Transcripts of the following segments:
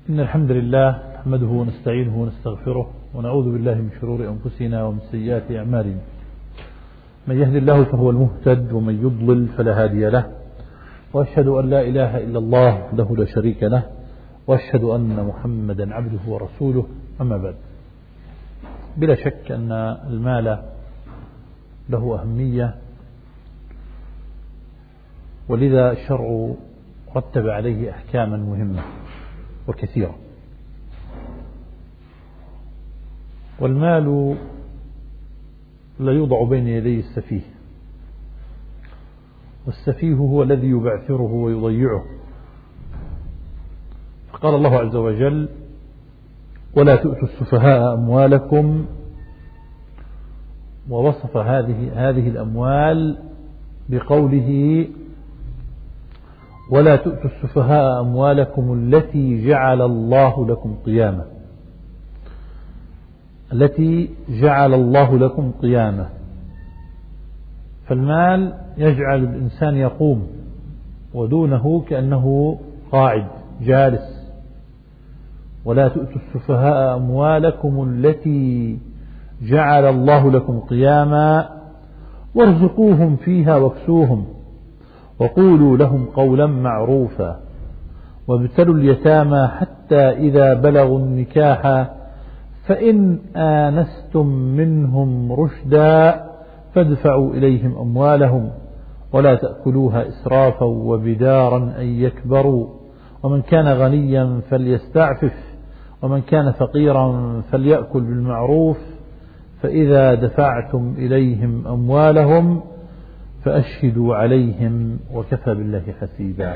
إن الحمد لله نحمده ونستعينه ونستغفره ونعوذ بالله من شرور أنفسنا ومن سيئات أعمالنا. من يهد الله فهو المهتد ومن يضلل فلا هادي له، وأشهد أن لا إله إلا الله وحده لا شريك له، وأشهد أن محمدا عبده ورسوله. أما بعد، بلا شك أن المال له أهمية، ولذا الشرع رتب عليه أحكاما مهمة وكثيرة. والمال لا يوضع بين يدي السفيه، والسفيه هو الذي يبعثره ويضيعه. فقال الله عز وجل: ولا تؤتوا السفهاء أموالكم، ووصف هذه الأموال بقوله: ولا تؤتوا السفهاء أموالكم التي جعل الله لكم قيامة. التي جعل الله لكم قيامة، فالمال يجعل الإنسان يقوم، ودونه كأنه قاعد جالس. ولا تؤتوا السفهاء أموالكم التي جعل الله لكم قياما وارزقوهم فيها واكسوهم وقولوا لهم قولا معروفا وابتلوا اليتامى حتى إذا بلغوا النكاح فإن آنستم منهم رشدا فادفعوا إليهم أموالهم ولا تأكلوها إسرافا وبدارا أن يكبروا ومن كان غنيا فليستعفف ومن كان فقيرا فليأكل بالمعروف فإذا دفعتم إليهم أموالهم فأشهدوا عليهم وكفى بالله حسيبا.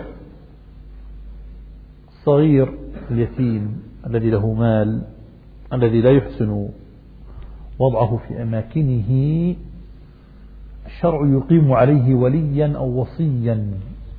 الصغير اليتيم الذي له مال، الذي لا يحسن وضعه في أماكنه، الشرع يقيم عليه وليا أو وصيا،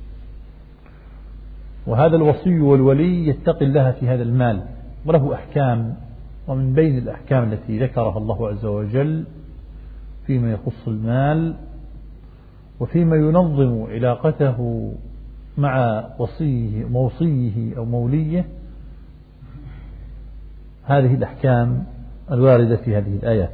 وهذا الوصي والولي يتقي الله في هذا المال، وله أحكام. ومن بين الأحكام التي ذكرها الله عز وجل فيما يخص المال وفيما ينظم علاقته مع موصيه أو موليه هذه الأحكام الواردة في هذه الآيات.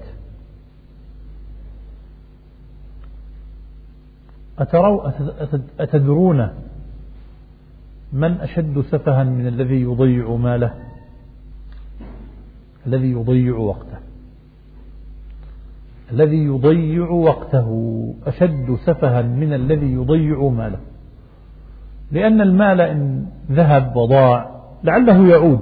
أتدرون من أشد سفها من الذي يضيع ماله؟ الذي يضيع وقته. الذي يضيع وقته أشد سفها من الذي يضيع ماله، لأن المال إن ذهب وضاع لعله يعود،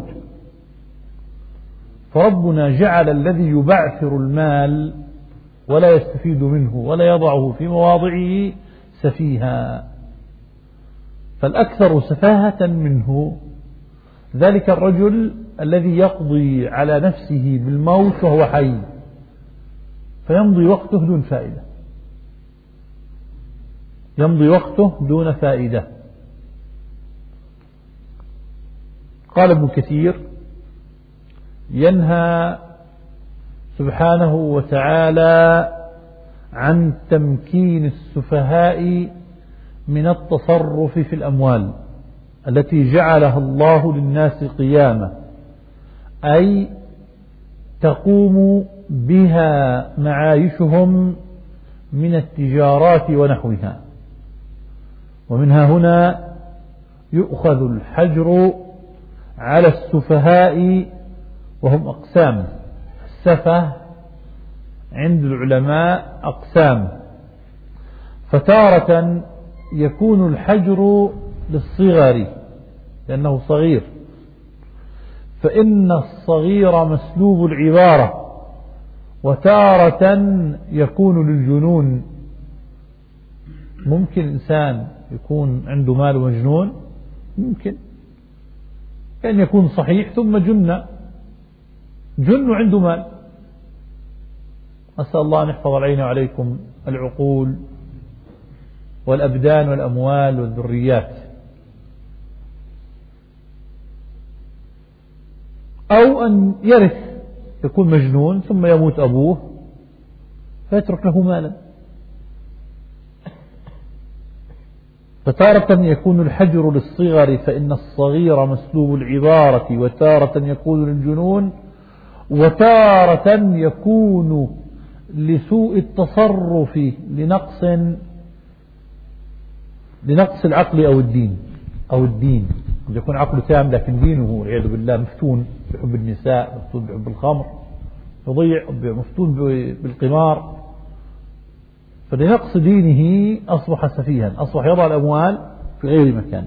فربنا جعل الذي يبعثر المال ولا يستفيد منه ولا يضعه في مواضعه سفيها، فالأكثر سفاهة منه ذلك الرجل الذي يقضي على نفسه بالموت وهو حي، فيمضي وقته دون فائدة، يمضي وقته دون فائدة. قال ابن كثير: ينهى سبحانه وتعالى عن تمكين السفهاء من التصرف في الأموال التي جعلها الله للناس قيامة، أي تقوم بها معايشهم من التجارات ونحوها. ومنها هنا يؤخذ الحجر على السفهاء، وهم أقسام. السفه عند العلماء أقسام، فتارة يكون الحجر للصغر لأنه صغير، فإن الصغير مسلوب العبارة، وتارة يكون للجنون. ممكن إنسان يكون عنده مال ومجنون، ممكن أن يكون صحيح ثم جن عنده مال. أسأل الله أن يحفظ علينا وعليكم العقول والأبدان والأموال والذريات. أو أن يرث، يكون مجنون ثم يموت أبوه فيترك له مالا. فتارة يكون الحجر للصغر فإن الصغير مسلوب العبارة، وتارة يكون للجنون، وتارة يكون لسوء التصرف لنقص العقل أو الدين قد يكون عقله تام لكن دينه والعياذ بالله مفتون بحب النساء، مفتون بحب الخمر، يضيع، مفتون بالقمار، فلنقص دينه أصبح سفيها، أصبح يضع الأموال في غير مكانها.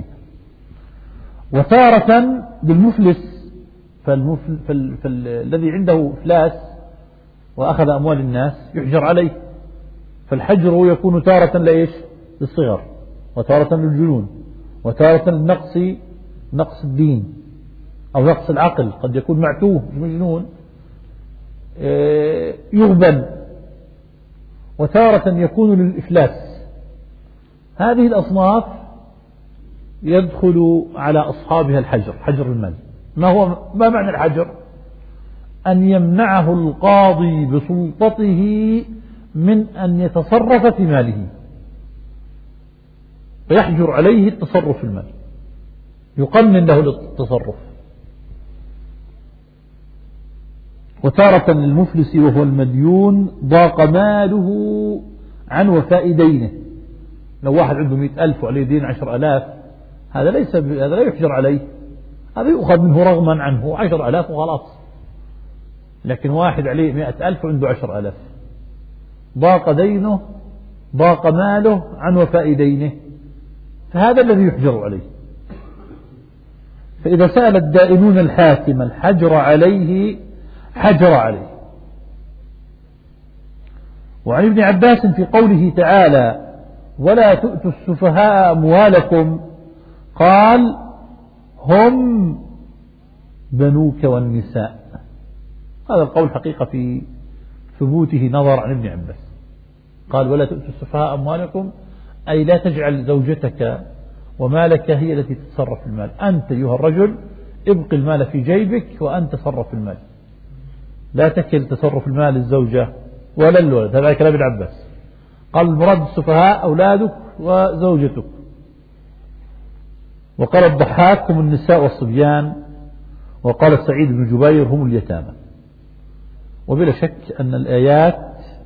وتارة بالمفلس، فالذي عنده إفلاس وأخذ أموال الناس يحجر عليه، فالحجر يكون تارة لإيش؟ للصغر، وتارة للجنون، وتارة نقص الدين أو نقص العقل، قد يكون معتوه مجنون يغبن، وتارة يكون للإفلاس. هذه الأصناف يدخل على أصحابها الحجر، حجر المال. ما معنى الحجر؟ أن يمنعه القاضي بسلطته من أن يتصرف في ماله، فيحجر عليه التصرف في المال، يقنن له التصرف. وتارة للمفلس وهو المديون ضاق ماله عن وفاء دينه. لو واحد عنده 100,000 وعليه دين 10,000، هذا لا يحجر عليه، هذا يؤخذ منه رغما عنه 10,000 وخلاص. لكن واحد عليه 100,000 وعنده 10,000، ضاق دينه، ضاق ماله عن وفاء دينه، فهذا الذي يحجر عليه. فإذا سأل الدائنون الحاكم الحجر عليه حجر عليه. وعن ابن عباس في قوله تعالى ولا تؤتوا السفهاء أموالكم قال هم بنوك والنساء. هذا القول حقيقة في ثبوته نظر عن ابن عباس، قال ولا تؤتوا السفهاء أموالكم، أي لا تجعل زوجتك ومالك هي التي تتصرف في المال، أنت أيها الرجل ابق المال في جيبك وأنت تصرف في المال، لا تكل تصرف المال للزوجة ولا الولد. هذا كلام ابن عباس. قال المراد السفهاء أولادك وزوجتك. وقال الضحاك هم النساء والصبيان. وقال سعيد بن جبير هم اليتامى. وبلا شك أن الآيات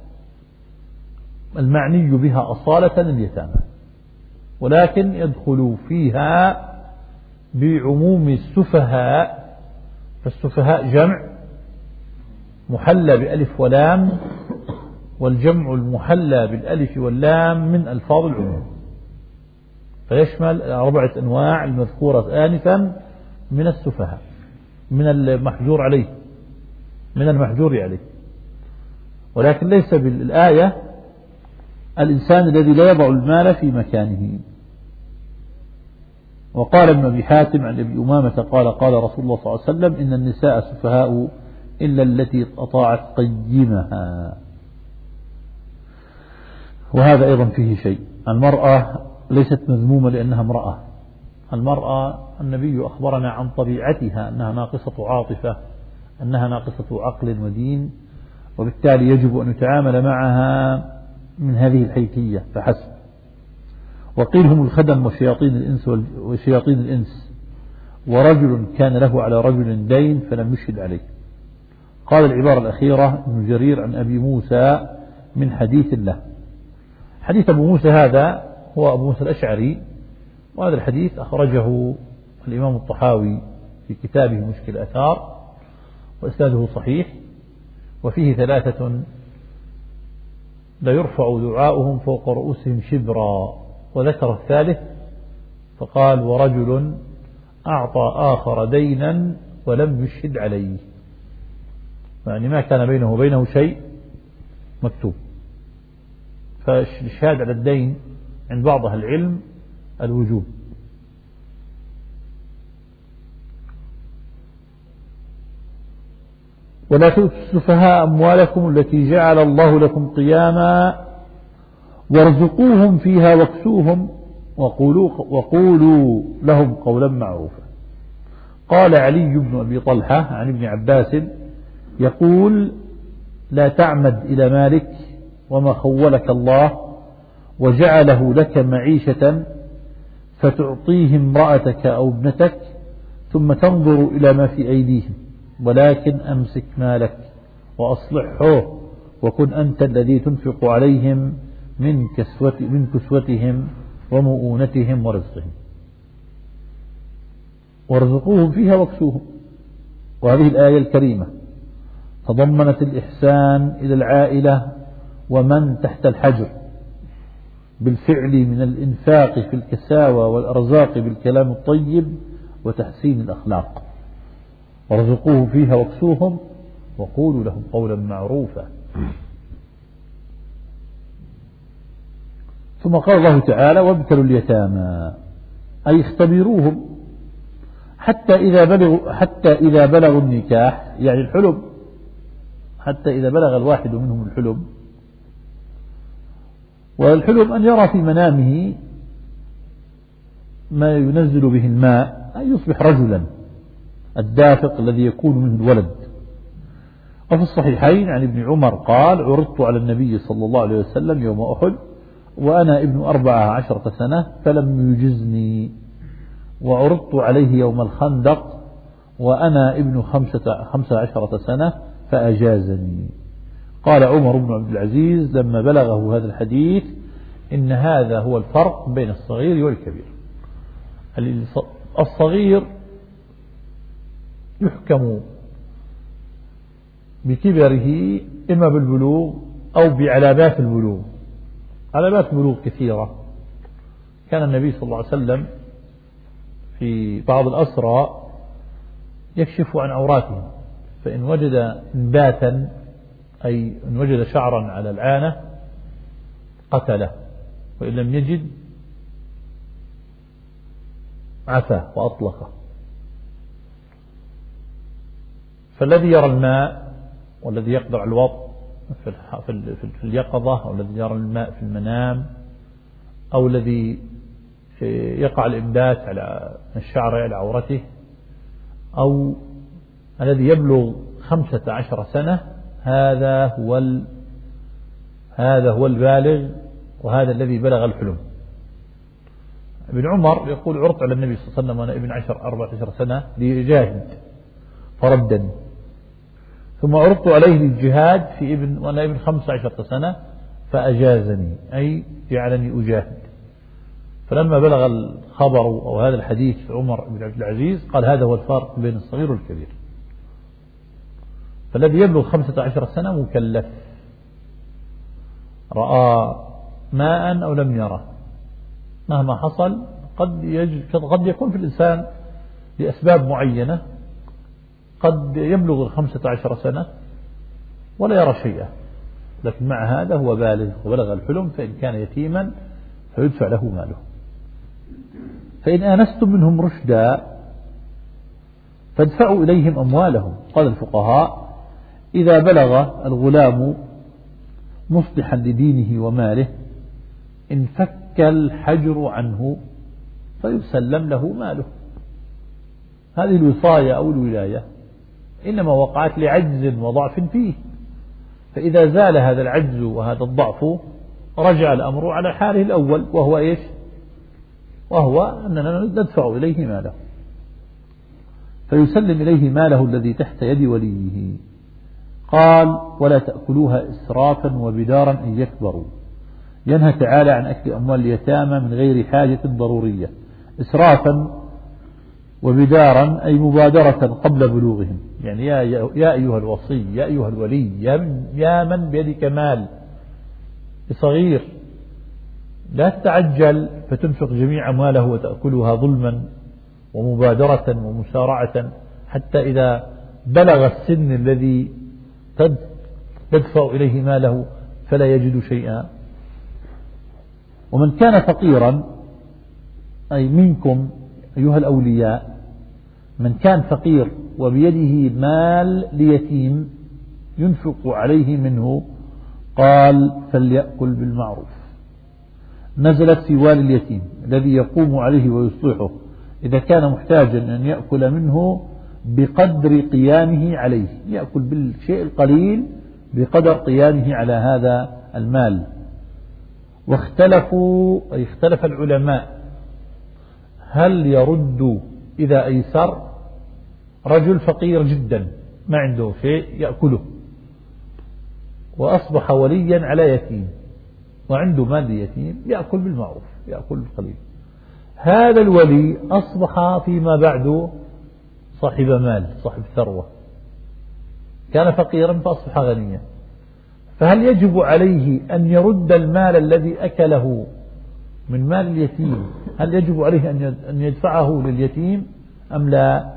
المعني بها أصالة اليتامى، ولكن يدخل فيها بعموم السفهاء، فالسفهاء جمع محلى بألف ولام، والجمع المحلى بالألف واللام من ألفاظ العموم، فيشمل 4 أنواع المذكورة آنفا من السفهاء، من المحجور عليه. ولكن ليس بالآية الإنسان الذي لا يضع المال في مكانه. وقال ابن أبي حاتم عن أبي أمامة قال قال رسول الله صلى الله عليه وسلم إن النساء سفهاء إلا التي أطاعت قيمها. وهذا أيضا فيه شيء، المرأة ليست مذمومة لأنها امرأة، المرأة النبي أخبرنا عن طبيعتها أنها ناقصة عاطفة، أنها ناقصة عقل ودين، وبالتالي يجب أن يتعامل معها من هذه الحيثية فحسب. وقيل هم الخدم وشياطين الإنس، ورجل كان له على رجل دين فلم يشهد عليه. قال العبارة الأخيرة ابن جرير عن أبي موسى من حديث له. حديث أبو موسى هذا هو أبو موسى الأشعري، وهذا الحديث أخرجه الإمام الطحاوي في كتابه مشكل الآثار، وإسناده صحيح، وفيه 3 لا يرفع دعاؤهم فوق رؤوسهم شبرا، وذكر الثالث فقال ورجل أعطى آخر دينا ولم يشهد عليه، يعني ما كان بينه وبينه شيء مكتوب. فالشهادة على الدين عند بعض أهل العلم الوجوب. ولا تؤتوا السفهاء أموالكم التي جعل الله لكم قياما وارزقوهم فيها واكسوهم وقولوا لهم قولا معروفا. قال علي بن أبي طلحة عن ابن عباس يقول لا تعمد إلى مالك وما خولك الله وجعله لك معيشة فتعطيه امرأتك أو ابنتك ثم تنظر إلى ما في أيديهم، ولكن أمسك مالك وأصلحه، وكن أنت الذي تنفق عليهم من كسوتهم ومؤونتهم ورزقهم، وارزقوهم فيها واكسوهم. وهذه الآية الكريمة تضمنت الإحسان إلى العائلة ومن تحت الحجر بالفعل من الإنفاق في الكساوى والأرزاق بالكلام الطيب وتحسين الأخلاق. وارزقوهم فيها واكسوهم وقولوا لهم قولا معروفا. ثم قال الله تعالى: وابتلوا اليتامى، أي اختبروهم حتى إذا بلغوا النكاح، يعني الحلم، حتى إذا بلغ الواحد منهم الحلم. والحلم أن يرى في منامه ما ينزل به الماء، أن يصبح رجلا، الدافق الذي يكون منه الولد. وفي الصحيحين عن ابن عمر قال: عرضت على النبي صلى الله عليه وسلم يوم أحد وأنا ابن 14 سنة فلم يجزني، وعرضت عليه يوم الخندق وأنا ابن 15 سنة فأجازني. قال عمر بن عبد العزيز لما بلغه هذا الحديث: إن هذا هو الفرق بين الصغير والكبير. الصغير يحكم بكبره إما بالبلوغ أو بعلامات البلوغ. علامات البلوغ كثيرة. كان النبي صلى الله عليه وسلم في بعض الأسرى يكشف عن عوراتهم، فإن وجد إنباتا أي إن وجد شعرا على العانة قتله، وإن لم يجد عفى وأطلقه. فالذي يرى الماء والذي يقدر على الوضع في اليقظة، أو الذي يرى الماء في المنام، أو الذي يقع الإنبات على الشعر على عورته، أو الذي يبلغ 15 سنة، هذا هو البالغ، وهذا الذي بلغ الحلم. ابن عمر يقول: عرضت على النبي صلى الله عليه وسلم وأنا ابن 14 سنة ليجاهد فردني، ثم عرضت عليه للجهاد وأنا ابن 15 سنة فأجازني، أي جعلني أجاهد. فلما بلغ الخبر أو هذا الحديث عمر بن عبد العزيز قال: هذا هو الفرق بين الصغير والكبير. فالذي يبلغ 15 سنة مكلف، رأى ماء أو لم يره، مهما حصل قد يكون في الإنسان لأسباب معينة قد يبلغ 15 سنة ولا يرى شيئا، لكن مع هذا هو بالغ وبلغ الحلم، فإن كان يتيما فيدفع له ماله. فإن آنستم منهم رشدا فادفعوا إليهم أموالهم. قال الفقهاء: إذا بلغ الغلام مصلحا لدينه وماله انفك الحجر عنه فيسلم له ماله. هذه الوصاية أو الولاية إنما وقعت لعجز وضعف فيه، فإذا زال هذا العجز وهذا الضعف رجع الأمر على حاله الأول، وهو إيش؟ وهو أننا ندفع إليه ماله، فيسلم إليه ماله الذي تحت يد وليه. قال: ولا تأكلوها إسرافا وبدارا أن يكبروا. ينهى تعالى عن أكل أموال اليتامى من غير حاجة ضرورية. إسرافا وبدارا أي مبادرة قبل بلوغهم، يعني يا أيها الوصي، يا أيها الولي، يا من بيدك مال صغير، لا تتعجل فتنفق جميع أمواله وتأكلها ظلما ومبادرة ومسارعة، حتى إذا بلغ السن الذي تدفع إليه ماله فلا يجد شيئا. ومن كان فقيرا، أي منكم أيها الأولياء، من كان فقير وبيده مال ليتيم ينفق عليه منه، قال: فليأكل بالمعروف. نزلت في والي اليتيم الذي يقوم عليه ويصلحه إذا كان محتاجا أن يأكل منه بقدر قيامه عليه، يأكل بالشيء القليل بقدر قيامه على هذا المال. واختلف العلماء هل يرد إذا أيسر؟ رجل فقير جدا ما عنده شيء يأكله وأصبح وليا على يتيم وعنده مال يتيم يأكل بالمعروف يأكل بالقليل. هذا الولي أصبح فيما بعد صاحب مال صاحب ثروة، كان فقيرا فأصبح غنيا، فهل يجب عليه أن يرد المال الذي أكله من مال اليتيم؟ هل يجب عليه أن يدفعه لليتيم أم لا؟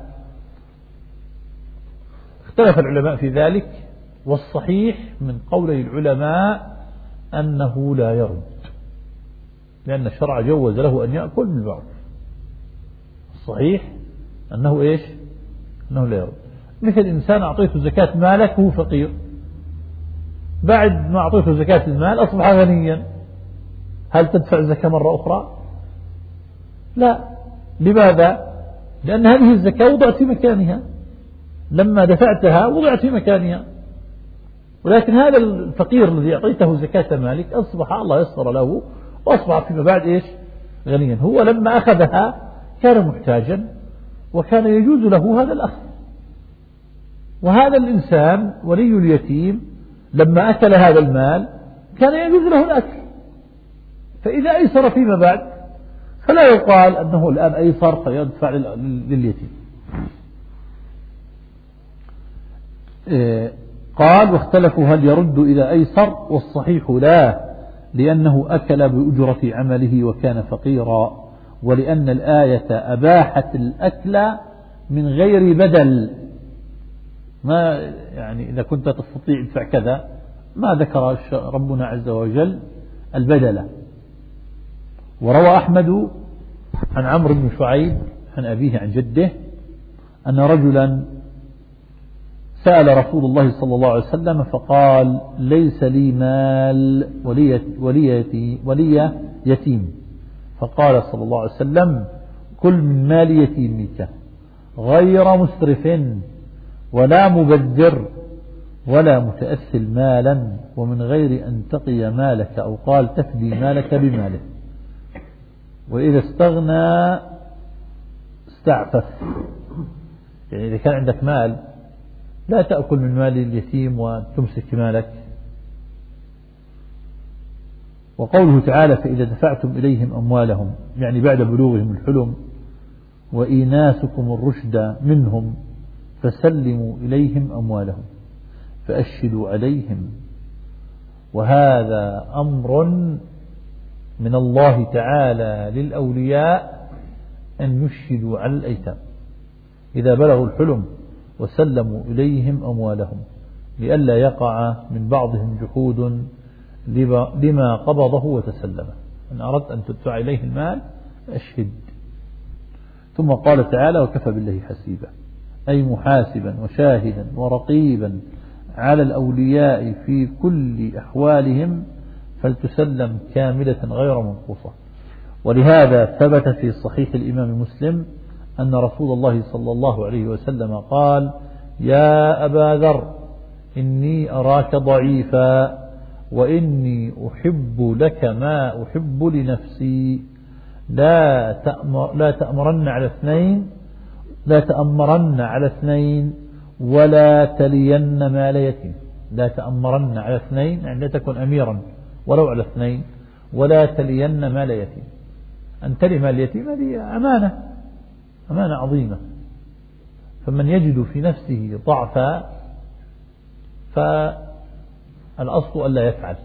اختلف العلماء في ذلك، والصحيح من قولي العلماء أنه لا يرد، لأن الشرع جوز له أن يأكل بالمعروف. الصحيح أنه إيش؟ أنه لا يرد. مثل إنسان أعطيته زكاة مالك وهو فقير، بعد ما أعطيته زكاة المال أصبح غنيا، هل تدفع الزكاة مرة أخرى؟ لا. لماذا؟ لأن هذه الزكاة وضعت في مكانها، لما دفعتها وضعت في مكانها. ولكن هذا الفقير الذي أعطيته زكاة مالك أصبح الله يسر له وأصبح فيما بعد إيش؟ غنيا. هو لما أخذها كان محتاجا وكان يجوز له هذا الأخذ. وهذا الإنسان ولي اليتيم لما أكل هذا المال كان يجوز له الأكل، فإذا أيسر فيما بعد فلا يقال أنه الآن أيسر فيدفع لليتيم. قال واختلفوا هل يرد إذا أيسر، والصحيح لا، لأنه أكل بأجرة عمله وكان فقيرا، ولأن الآية أباحت الأكل من غير بدل. ما يعني إذا كنت تستطيع ادفع كذا، ما ذكر ربنا عز وجل البدل. وروى أحمد عن عمرو بن شعيب عن أبيه عن جده أن رجلا سأل رسول الله صلى الله عليه وسلم فقال ليس لي مال ولي يتيم، فقال صلى الله عليه وسلم كل من مال يتيمك غير مسرف ولا مبذر ولا متأثل مالا، ومن غير أن تقي مالك، أو قال تفدي مالك بماله، وإذا استغنى استعفف. يعني إذا كان عندك مال لا تأكل من مال اليتيم وتمسك مالك. وقوله تعالى فإذا دفعتم إليهم أموالهم، يعني بعد بلوغهم الحلم وإيناسكم الرشد منهم فسلموا إليهم أموالهم فأشهدوا عليهم. وهذا أمر من الله تعالى للأولياء أن يشهدوا على الأيتام إذا بلغوا الحلم وسلموا إليهم أموالهم، لئلا يقع من بعضهم جحود لما قبضه وتسلمه. إن أردت أن تدفع إليه المال أشهد. ثم قال تعالى وكفى بالله حسيبا، أي محاسبا وشاهدا ورقيبا على الأولياء في كل أحوالهم، فلتسلم كاملة غير منقوصة. ولهذا ثبت في صحيح الإمام مسلم أن رسول الله صلى الله عليه وسلم قال يا أبا ذر إني أراك ضعيفا وإني أحب لك ما أحب لنفسي، لا تأمرن على اثنين ولا تلين مال يتيم. لا تأمرن على اثنين يعني لا تكن أميرا ولو على اثنين، ولا تلين مال يتيم. أن تلي مال يتيم هذه أمانة عظيمة، فمن يجد في نفسه ضعفا فالأصل ألا يفعل،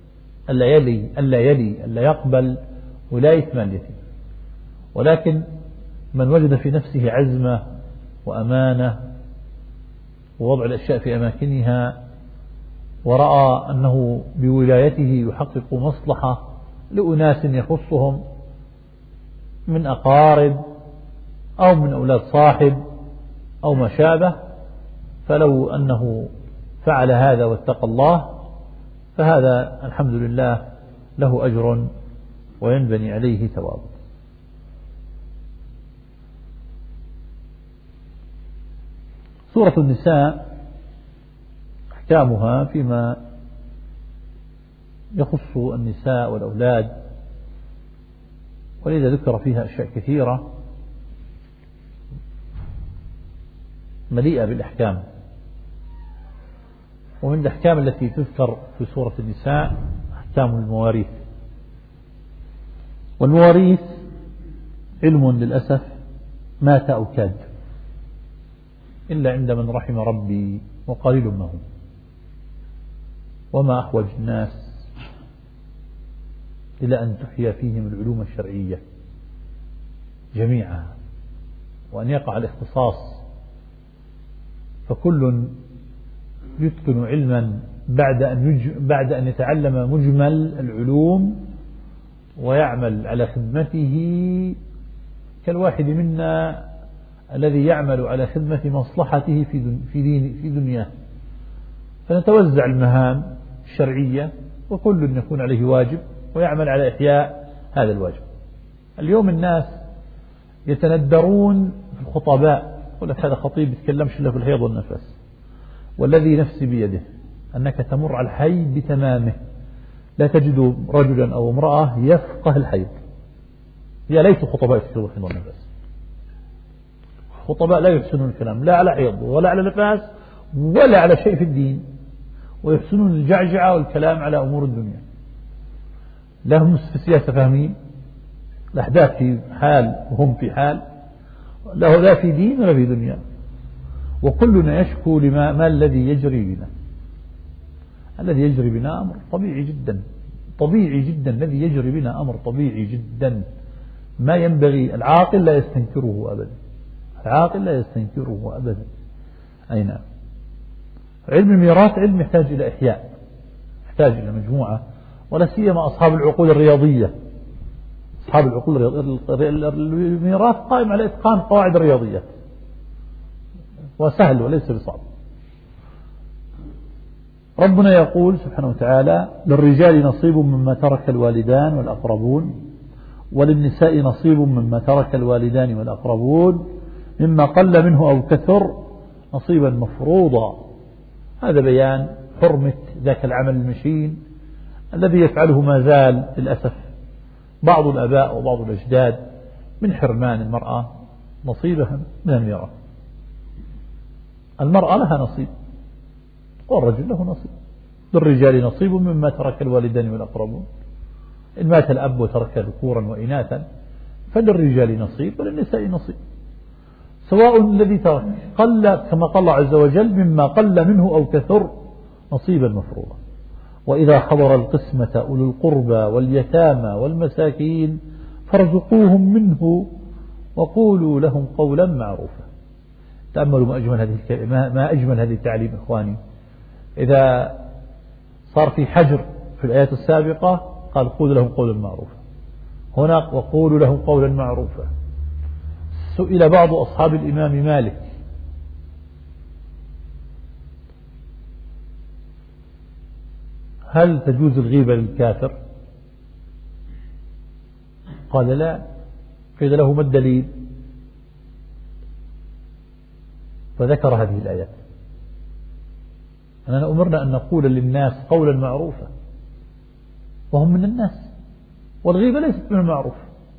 ألا يقبل ولاية مال يتيم. ولكن من وجد في نفسه عزمة وأمانة ووضع الأشياء في أماكنها، ورأى أنه بولايته يحقق مصلحة لأناس يخصهم من أقارب أو من أولاد صاحب أو ما شابه، فلو أنه فعل هذا واتقى الله فهذا الحمد لله له أجر وينبني عليه ثواب. سورة النساء أحكامها فيما يخص النساء والأولاد، ولذا ذكر فيها أشياء كثيرة مليئة بالأحكام. ومن الأحكام التي تذكر في سورة النساء أحكام المواريث. والمواريث علم للأسف مات أو كاد، إلا عند من رحم ربي وقليل ما هم. وما أحوج الناس إلى أن تحيا فيهم العلوم الشرعية جميعها، وأن يقع الاختصاص، فكل يتقن علما بعد أن يتعلم مجمل العلوم ويعمل على خدمته، كالواحد منا الذي يعمل على خدمة مصلحته في دنياه. فنتوزع المهام الشرعية، وكل يكون عليه واجب ويعمل على إحياء هذا الواجب. اليوم الناس يتندرون في الخطباء، يقول لك هذا خطيب يتكلمش إلا في الحيض والنفس، والذي نفسي بيده أنك تمر على الحي بتمامه، لا تجد رجلا أو امرأة يفقه الحيض. يا ليت خطباء يفقهوا الحيض والنفس. خطباء لا يحسنون الكلام لا على حيض ولا على نفاس ولا على شيء في الدين، ويحسنون الجعجعة والكلام على أمور الدنيا. لهم في السياسة فاهمين الأحداث في حال وهم في حال، لا في دين ولا في دنيا. وكلنا يشكو ما الذي يجري بنا. الذي يجري بنا أمر طبيعي جدا، طبيعي جدا. الذي يجري بنا أمر طبيعي جدا، ما ينبغي. العاقل لا يستنكره أبدا، العاقل لا يستنكره أبدا. أي نعم. علم الميراث علم يحتاج إلى إحياء، يحتاج إلى مجموعة، ولا سيما أصحاب العقول الرياضية. أصحاب العقول الرياضية الميراث قائم على إتقان قواعد الرياضيات، وسهل وليس بصعب. ربنا يقول سبحانه وتعالى: للرجال نصيب مما ترك الوالدان والأقربون، وللنساء نصيب مما ترك الوالدان والأقربون، مما قل منه أو كثر نصيبا مفروضا. هذا بيان حرمة ذاك العمل المشين الذي يفعله ما زال للأسف بعض الآباء وبعض الأجداد من حرمان المرأة نصيبها من الميراث. المرأة لها نصيب والرجل له نصيب. للرجال نصيب مما ترك الوالدان والأقربون، إن مات الأب وترك ذكورا وإناثا فللرجال نصيب وللنساء نصيب، سواء الذي ترك قل كما قال الله عز وجل: مما قل منه أو كثر نصيبا مفروضا. وإذا حضر القسمة أولو القربى واليتامى والمساكين فارزقوهم منه وقولوا لهم قولا معروفا. تأملوا ما أجمل هذه التعليم إخواني. إذا صار في حجر في الآيات السابقة قال: قولوا لهم قولا معروفا، هنا وقولوا لهم قولا معروفا. سئل بعض أصحاب الإمام مالك: هل تجوز الغيبة للكافر؟ قال: لا. قيل له: ما الدليل؟ فذكر هذه الآيات: أننا أمرنا أن نقول للناس قولا معروفا وهم من الناس، والغيبة ليست من المعروف.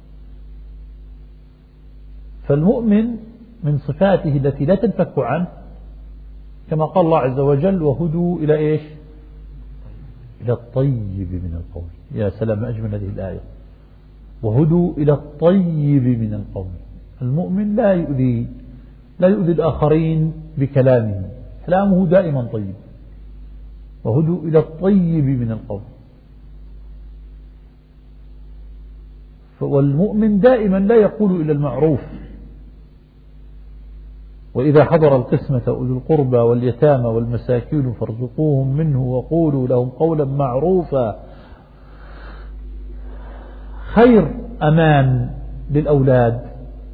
فالمؤمن من صفاته التي لا تنفك عنه كما قال الله عز وجل: وهدوا إلى إيش؟ إلى الطيب من القول. يا سلام، أجمل هذه الآية: وهدوا إلى الطيب من القول. المؤمن لا يؤذي الآخرين بكلامه، كلامه دائما طيب. وهدوا إلى الطيب من القول. والمؤمن دائما لا يقول إلى المعروف. وإذا حضر القسمة أولو القربى واليتامى والمساكين فارزقوهم منه وقولوا لهم قولا معروفا. خير أمان للأولاد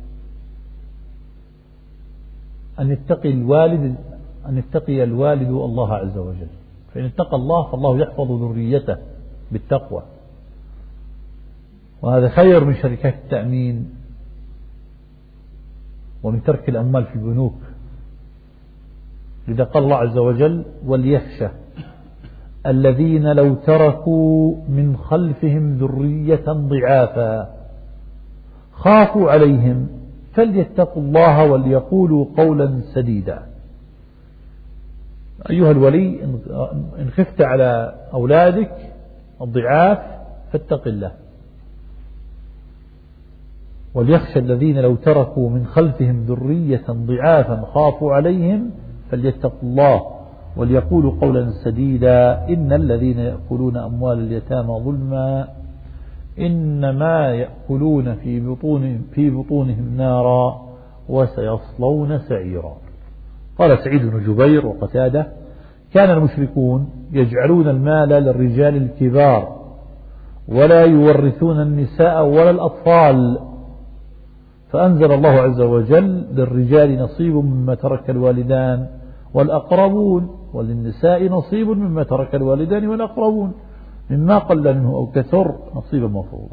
أن يتقي الوالد الله عز وجل، فإن اتقى الله فالله يحفظ ذريته بالتقوى. وهذا خير من شركات التأمين ومن ترك الأموال في البنوك. لذا قال الله عز وجل: وليخشى الذين لو تركوا من خلفهم ذرية ضعافا خافوا عليهم فليتقوا الله وليقولوا قولا سديدا. أيها الولي، إن خفت على أولادك الضعاف فاتق الله، وليخشى الذين لو تركوا من خلفهم ذرية ضعافا خافوا عليهم فليتقوا الله وليقولوا قولا سديدا. إن الذين يأكلون أموال اليتامى ظلما إنما يأكلون في بطونهم نارا وسيصلون سعيرا. قال سعيد بن جبير وقتادة: كان المشركون يجعلون المال للرجال الكبار ولا يورثون النساء ولا الأطفال، فأنزل الله عز وجل: للرجال نصيب مما ترك الوالدان والأقربون وللنساء نصيب مما ترك الوالدان والأقربون مما قل منه أو كثر نصيبا مفروضا.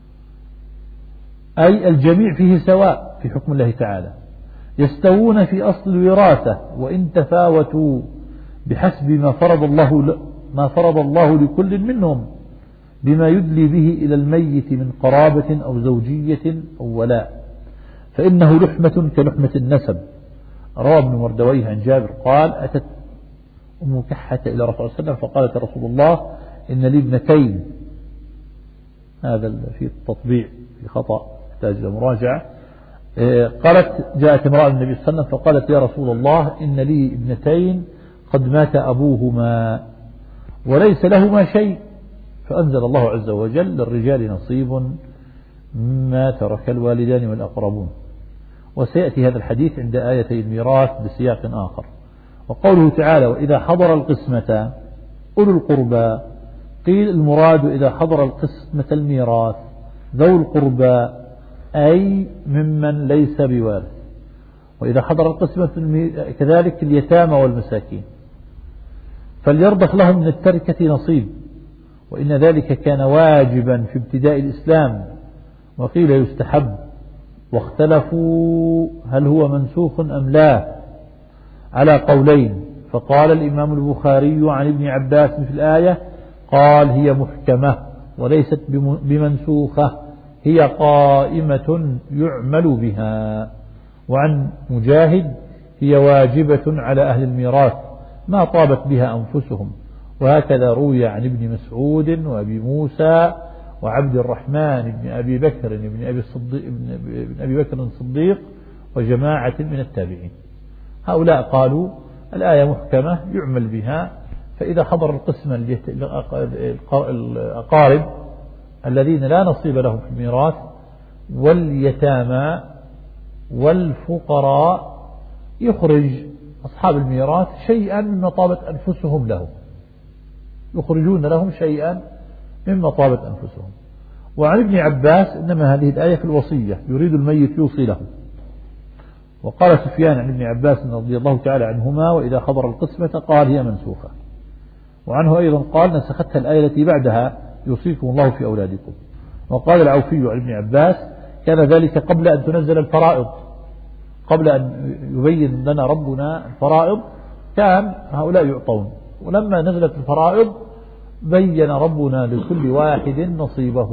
أي الجميع فيه سواء في حكم الله تعالى، يستوون في أصل الوراثة، وإن تفاوتوا بحسب ما فرض الله لكل منهم بما يدلي به إلى الميت من قرابة أو زوجية أو ولاء، فإنه لحمة كلحمة النسب. روى ابن مردويه عن جابر قال: أتت أم كحة إلى رسول الله صلى الله عليه وسلم فقالت: يا رسول الله إن لي ابنتين. هذا في التطبيع في خطأ يحتاج إلى مراجعة. قالت: جاءت امرأة النبي صلى الله عليه وسلم فقالت: يا رسول الله إن لي ابنتين قد مات أبوهما وليس لهما شيء، فأنزل الله عز وجل: للرجال نصيب مما ترك الوالدان والأقربون. وسيأتي هذا الحديث عند آيتي الميراث بسياق آخر. وقوله تعالى: وإذا حضر القسمة أولو القربى، قيل المراد إذا حضر القسمة الميراث ذو القربى أي ممن ليس بوارث، وإذا حضر القسمة كذلك اليتامى والمساكين، فليرضخ لهم من التركة نصيب، وإن ذلك كان واجبا في ابتداء الإسلام، وقيل يستحب، واختلفوا هل هو منسوخ أم لا على قولين. فقال الإمام البخاري عن ابن عباس في الآية قال: هي محكمة وليست بمنسوخة، هي قائمة يعمل بها. وعن مجاهد: هي واجبة على أهل الميراث ما طابت بها أنفسهم. وهكذا روي عن ابن مسعود وأبي موسى وعبد الرحمن بن أبي بكر بن أبي بكر الصديق وجماعة من التابعين. هؤلاء قالوا الآية محكمة يعمل بها، فإذا حضر القسمة الأقارب الذين لا نصيب لهم في الميراث واليتامى والفقراء يخرج أصحاب الميراث شيئا مما طابت أنفسهم له، يخرجون لهم شيئا مما طابت أنفسهم. وعن ابن عباس: إنما هذه الآية في الوصية يريد الميت يوصي له. وقال سفيان عن ابن عباس رضي الله تعالى عنهما: وإذا حضر القسمة قال: هي منسوخة. وعنه أيضا قال: نسختها الآية التي بعدها يوصيكم الله في أولادكم. وقال العوفي عن ابن عباس: كان ذلك قبل أن تنزل الفرائض، قبل أن يبين لنا ربنا الفرائض كان هؤلاء يعطون، ولما نزلت الفرائض بين ربنا لكل واحد نصيبه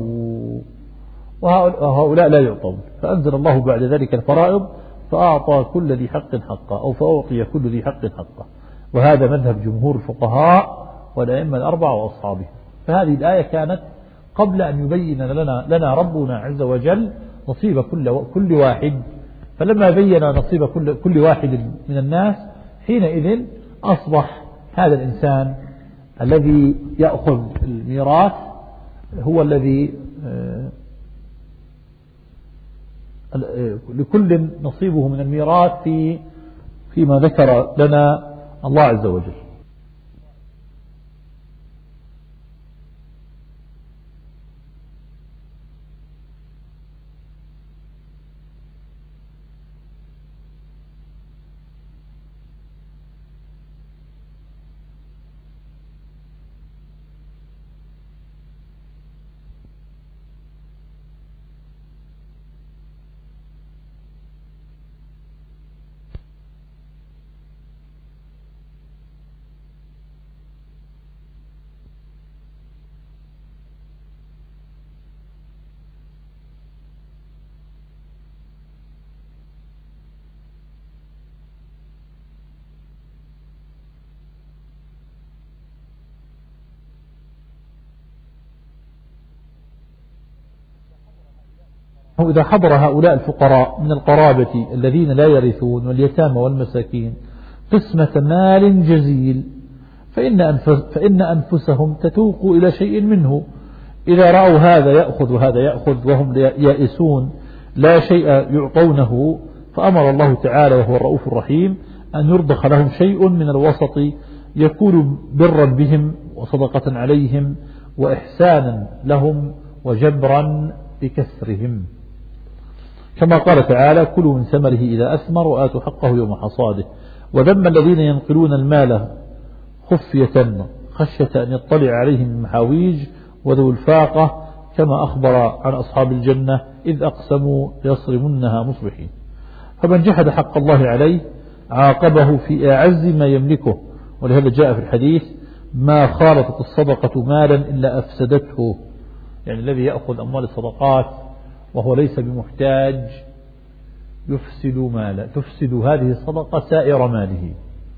وهؤلاء لا يعطون، فأنزل الله بعد ذلك الفرائض فأعطى كل ذي حق حقه، أو فأعطي كل ذي حق حقه. وهذا مذهب جمهور الفقهاء والأئمة الأربعة وأصحابهم. فهذه الآية كانت قبل أن يبين لنا ربنا عز وجل نصيب كل واحد، فلما بين نصيب كل واحد من الناس حينئذ أصبح هذا الإنسان الذي يأخذ الميراث هو الذي لكل نصيبه من الميراث فيما ذكر لنا الله عز وجل. إذا حضر هؤلاء الفقراء من القرابة الذين لا يرثون واليتامى والمساكين قسمة مال جزيل فإن أنفسهم تتوق إلى شيء منه، إذا رأوا هذا يأخذ وهذا يأخذ وهم يائسون لا شيء يعطونه، فأمر الله تعالى وهو الرؤوف الرحيم أن يرضخ لهم شيء من الوسط يكون برا بهم وصدقة عليهم وإحسانا لهم وجبرا بكسرهم، كما قال تعالى: كلوا من ثمره إذا أثمر وآتوا حقه يوم حصاده. وذم الذين ينقلون المال خفية خشية أن يطلع عليهم المحاويج وذو الفاقة، كما أخبر عن أصحاب الجنة إذ أقسموا يصرمنها مصبحين. فمن جحد حق الله عليه عاقبه في أعز ما يملكه، ولهذا جاء في الحديث: ما خالطت الصدقة مالا إلا أفسدته، يعني الذي يأخذ أموال الصدقات وهو ليس بمحتاج يفسد ماله، تفسد هذه الصدقة سائر ماله،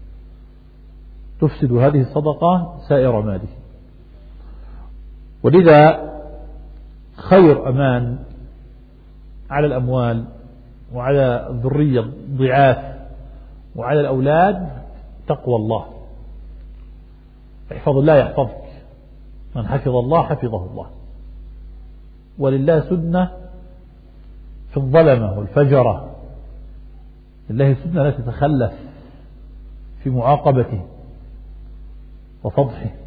تفسد هذه الصدقة سائر ماله. ولذا خير أمان على الأموال وعلى الذرية الضعاف وعلى الأولاد تقوى الله. احفظ الله يحفظك، من حفظ الله حفظه الله. ولله سدنة في الظلمة والفجرة، لله سدنة لا تتخلف في معاقبته وفضحه.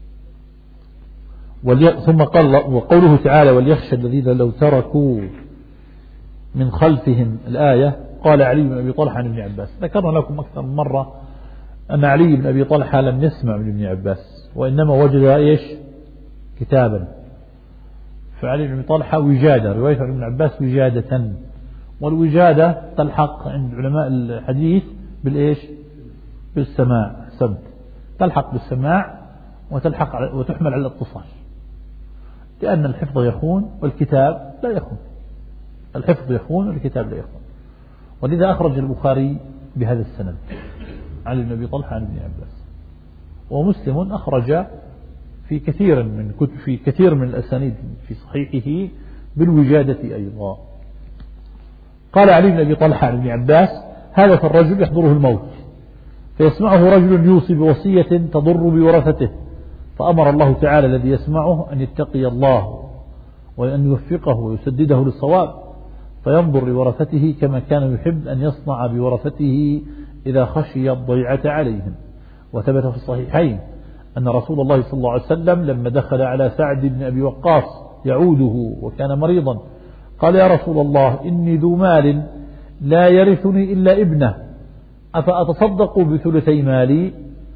ثم قال وقوله تعالى: وليخشى الذين لو تركوا من خلفهم الآية. قال علي بن أبي طلحة عن ابن عباس، ذكرنا لكم أكثر من مرة أن علي بن أبي طلحة لم يسمع من ابن عباس، وإنما وجد كتابا. فعلي بن أبي طلحة وجادة، رواية عن ابن عباس وجادة، والوجادة تلحق عند علماء الحديث بالسماع، سمت تلحق بالسماع وتحمل على الاتصال، لأن الحفظ يخون والكتاب لا يخون، الحفظ يخون والكتاب لا يخون. ولذا أخرج البخاري بهذا السند علي بن أبي طلحة عن ابن عباس، ومسلم أخرج في كثير من الأسانيد في صحيحه بالوجادة أيضا. قال علي بن أبي طلحة عن ابن عباس: هذا الرجل يحضره الموت فيسمعه رجل يوصي بوصية تضر بورثته، فأمر الله تعالى الذي يسمعه أن يتقي الله وأن يوفقه ويسدده للصواب، فينظر لورثته كما كان يحب أن يصنع بورثته إذا خشي الضيعة عليهم. وثبت في الصحيحين أن رسول الله صلى الله عليه وسلم لما دخل على سعد بن أبي وقاص يعوده وكان مريضا قال: يا رسول الله، إني ذو مال لا يرثني إلا ابنه، أفأتصدق بثلثي مالي؟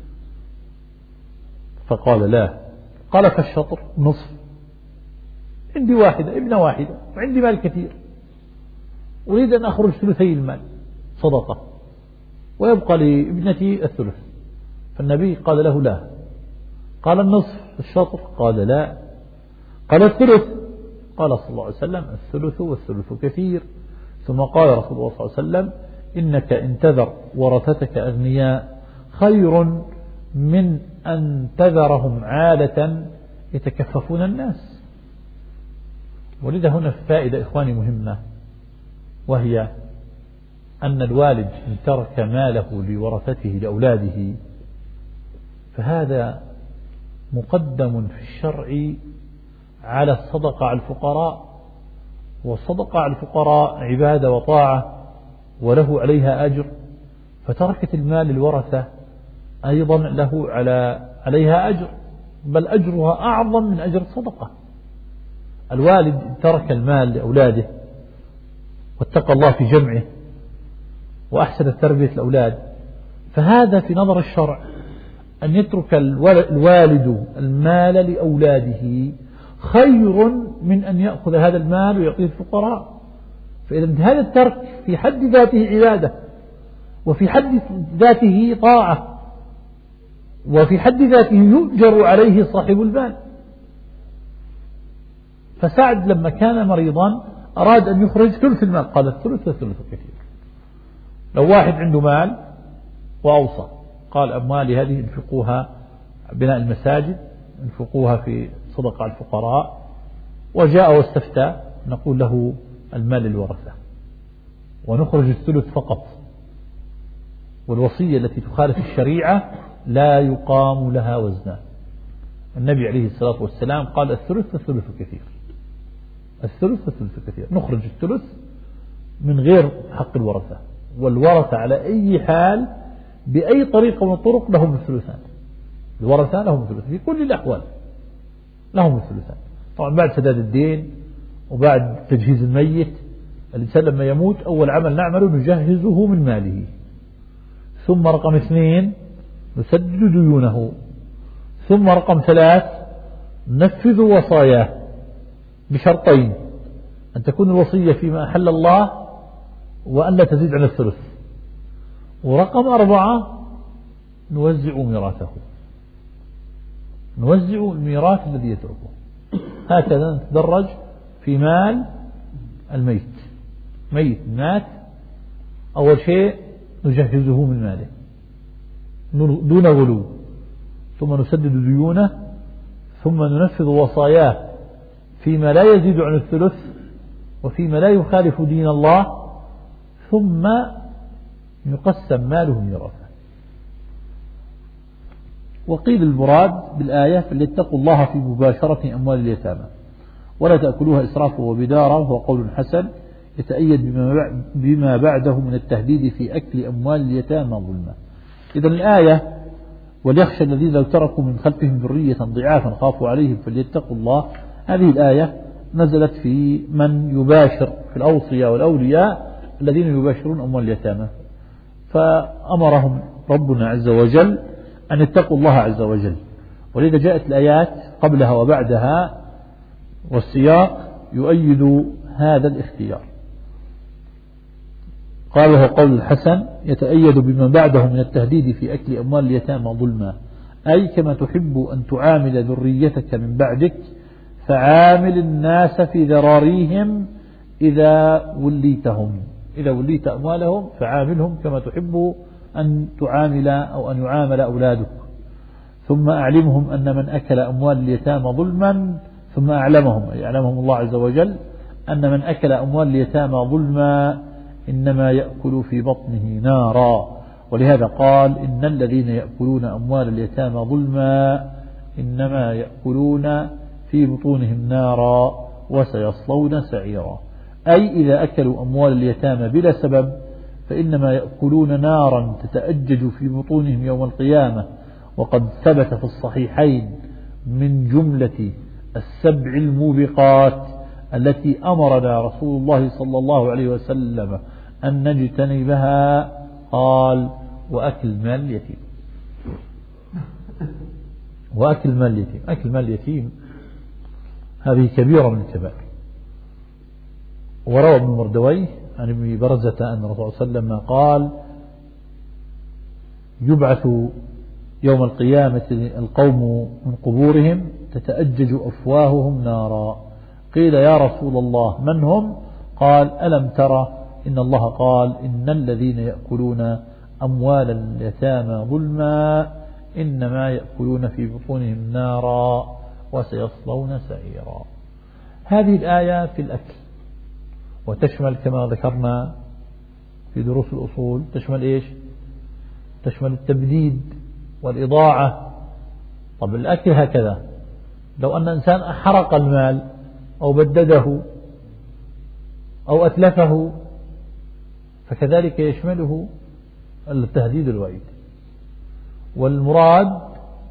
فقال: لا. قال: فالشطر نصف، عندي واحدة، ابنة واحدة، وعندي مال كثير، أريد أن أخرج ثلثي المال صدقة ويبقى لابنتي الثلث. فالنبي قال له: لا. قال: النصف الشطر؟ قال: لا. قال: الثلث؟ قال صلى الله عليه وسلم: الثلث والثلث كثير. ثم قال رسول الله صلى الله عليه وسلم: إنك إن تذر ورثتك أغنياء خير من أن تذرهم عالة يتكففون الناس. ولذا هنا فائدة إخواني مهمة، وهي أن الوالد إن ترك ماله لورثته لأولاده فهذا مقدم في الشرع على الصدقة على الفقراء، والصدقة على الفقراء عبادة وطاعة وله عليها أجر، فتركة المال للورثة أيضا له عليها أجر، بل أجرها أعظم من أجر الصدقة. الوالد ترك المال لأولاده واتقى الله في جمعه وأحسن تربية الأولاد، فهذا في نظر الشرع أن يترك الوالد المال لأولاده خير من أن يأخذ هذا المال ويعطيه الفقراء. فإذا هذا الترك في حد ذاته عبادة، وفي حد ذاته طاعة، وفي حد ذاته يؤجر عليه صاحب المال. فسعد لما كان مريضا أراد أن يخرج ثلث المال، قال: الثلث والثلث كثير. لو واحد عنده مال وأوصى قال: أموالي هذه انفقوها بناء المساجد، انفقوها في صدقة على الفقراء، وجاء واستفتى، نقول له: المال للورثة، ونخرج الثلث فقط. والوصية التي تخالف الشريعة لا يقام لها وزنا. النبي عليه الصلاة والسلام قال الثلث فالثلث كثير، الثلث فالثلث كثير. نخرج الثلث من غير حق الورثة، والورثة على أي حال بأي طريقة من الطرق لهم الثلثان. الورثة لهم الثلث في كل الأحوال، لهم الثلثان. طبعا بعد سداد الدين وبعد تجهيز الميت، الإنسان لما يموت أول عمل نعمله نجهزه من ماله، ثم رقم 2 نسدد ديونه، ثم رقم 3 ننفذ وصاياه بشرطين: أن تكون الوصية فيما أحل الله، وأن لا تزيد عن الثلث، ورقم 4 نوزع ميراثه، نوزع الميراث الذي يتركه. هكذا نتدرج في مال الميت. ميت مات، أول شيء نجهزه من ماله دون غلو، ثم نسدد ديونه، ثم ننفذ وصاياه فيما لا يزيد عن الثلث وفيما لا يخالف دين الله، ثم يقسم ماله ميراثا. وقيل المراد بالآية فليتقوا الله في مباشرة أموال اليتامى ولا تأكلوها إسرافا وبدارا، وهو قول حسن يتأيد بما بعده من التهديد في أكل أموال اليتامى ظلما. إذا الآية وليخشى الذين لو تركوا من خلفهم ذرية ضعافا خافوا عليهم فليتقوا الله، هذه الآية نزلت في من يباشر في الأوصياء والأولياء الذين يباشرون أموال اليتامى، فأمرهم ربنا عز وجل أن يتقوا الله عز وجل. ولذا جاءت الآيات قبلها وبعدها والسياق يؤيد هذا الاختيار. قال وهو قول الحسن يتأيد بما بعده من التهديد في أكل أموال اليتامى ظلما، أي كما تحب أن تعامل ذريتك من بعدك فعامل الناس في ذراريهم إذا وليتهم، إذا وليت أموالهم فعاملهم كما تحب أن تعامل أو أن يعامل أولادك. ثم أعلمهم أن من أكل أموال اليتامى ظلما، ثم أعلمهم أي أعلمهم الله عز وجل أن من أكل أموال اليتامى ظلما إنما يأكل في بطنه نارا. ولهذا قال إن الذين يأكلون أموال اليتامى ظلما إنما يأكلون في بطونهم نارا وسيصلون سعيرا، أي إذا أكلوا أموال اليتامى بلا سبب فإنما يأكلون نارا تتأجج في بطونهم يوم القيامة. وقد ثبت في الصحيحين من جملة السبع الموبقات التي أمرنا رسول الله صلى الله عليه وسلم أن نجتنبها، قال وأكل مال اليتيم. وأكل مال اليتيم، أكل مال اليتيم هذه كبيرة من الكبائر. وروى ابن مردويه عن ابن برزة أن الرسول صلى الله عليه وسلم قال يبعث يوم القيامة القوم من قبورهم تتأجج أفواههم نارا. قيل يا رسول الله من هم؟ قال ألم ترى إن الله قال إن الذين يأكلون أموال اليتامى ظلما إنما يأكلون في بطونهم نارا وسيصلون سعيرا. هذه الآية في الأكل، وتشمل كما ذكرنا في دروس الأصول تشمل إيش؟ تشمل التبديد والإضاعة. طب الأكل هكذا، لو أن إنسان حرق المال أو بدده أو أتلفه فكذلك يشمله التهديد الوعيد. والمراد